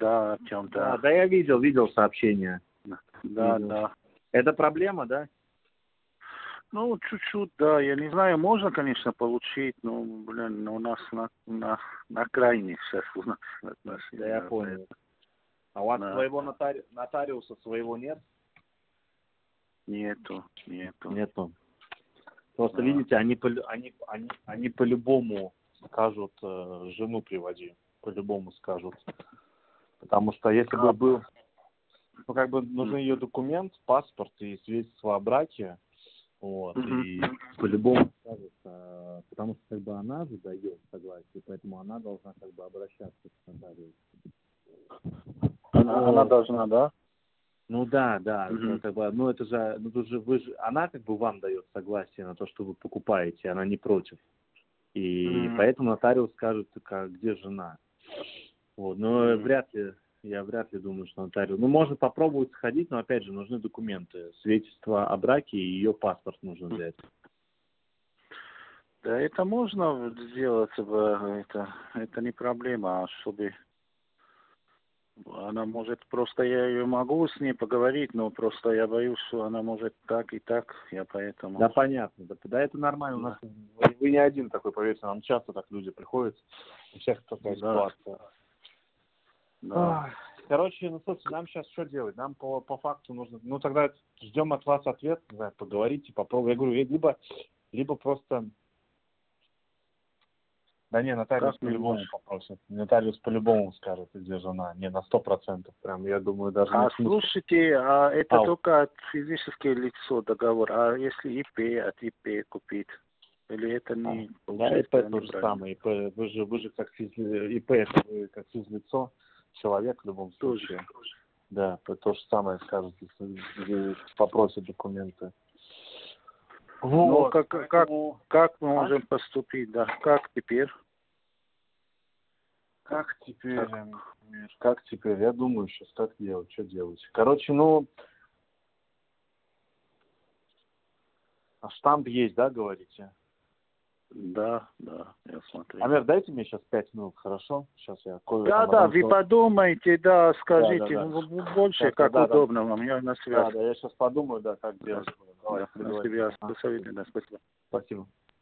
Да, Артем, да. Да, я видел сообщение. Да, видел. да. Это проблема, да? Ну, чуть-чуть, да. Я не знаю, можно, конечно, получить, но, блин, у нас на крайне сейчас у нас отношения. Да, я понял. А у вас Да. своего нотариуса своего нет? Нету. Нету. Просто, Да. видите, они по-любому скажут, жену приводи. По-любому скажут. Потому что если бы был, ну, как бы нужен ее документ, паспорт и свидетельство о браке, вот, и по-любому скажут, потому что как бы она же дает согласие, поэтому она должна как бы обращаться к нотариусу. Она должна, да? Ну да, как бы, ну это же, ну тут же она как бы вам дает согласие на то, что вы покупаете, она не против. И поэтому нотариус скажет, где жена. Вот, но я вряд ли думаю, что нотариус. Ну, можно попробовать сходить, но опять же нужны документы, свидетельство о браке и ее паспорт нужно взять. Да, это можно сделать, это не проблема, чтобы она может, просто я ее могу с ней поговорить, но просто я боюсь, что она может так и так, я поэтому... Да, понятно, да, это нормально, у нас вы не один такой, поверьте, нам часто так люди приходят, у всех такая ситуация. Да. Короче, ну, слушайте, нам сейчас что делать? Нам по факту нужно... Ну, тогда ждем от вас ответ, не знаю, поговорите, попробуйте. Я говорю, либо просто... Да не, нотариус по-любому попросит. Нотариус по-любому скажет, где жена. Не, на 100%. Прям, я думаю, даже нет смысла. Слушайте, это только от физического лица договор, а если ИП, от ИП купить? Или это не... Да, ИП то же самое. ИП, вы же как ИП, это вы как физлицо, человек в любом случае. Да, то же самое скажут, если попросят документы. Вот. Ну, как мы можем поступить, да? Как теперь? Как теперь? Я думаю сейчас, как делать, что делать. Короче, ну... А штамп есть, да, говорите? Да, я смотрю. Амир, дайте мне сейчас 5 минут, хорошо? Сейчас я Да, вы подумайте, да, скажите, Да. Больше, сейчас, как удобно вам, я на связи. Да, я сейчас подумаю, как делать. Да, на связи, до свидания, спасибо. Спасибо.